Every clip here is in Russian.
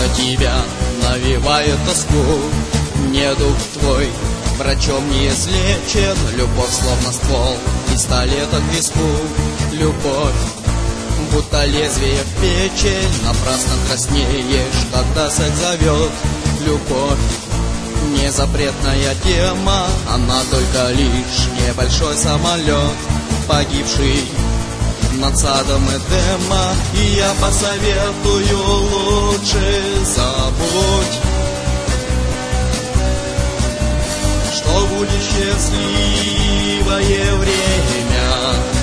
тебя навевает тоску. Недуг твой врачом не излечен, любовь словно ствол пистолета к виску. Любовь будто лезвие в печень, напрасно краснеешь, когда секс зовет. Любовь не запретная тема, она только лишь небольшой самолет, погибший над садом Эдема. И я посоветую: лучше забудь, что будет счастливое время.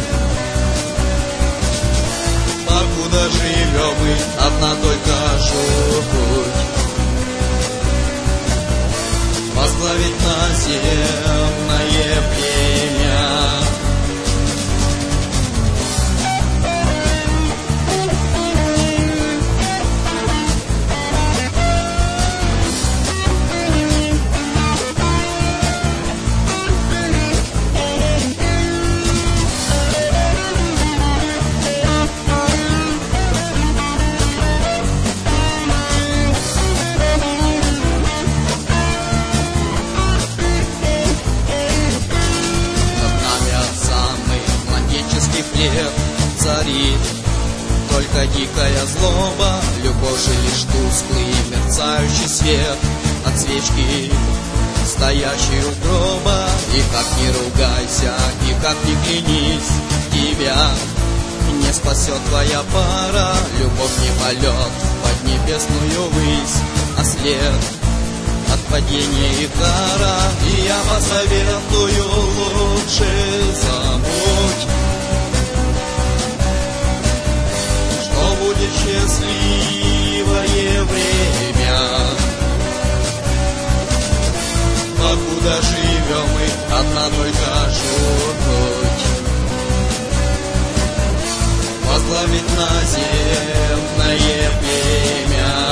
Покуда живем мы, одна только жуть возглавить наземное племя. Царит только дикая злоба, любовь же лишь тусклый мерцающий свет от свечки, стоящей у гроба. И как ни ругайся, и как ни клянись, тебя не спасет твоя пара. Любовь не полет под небесную высь, а след от падения и кара. И я посоветую: лучше забудь, будет счастливое время. Покуда живем мы, одна только жуть возглавить наземное племя.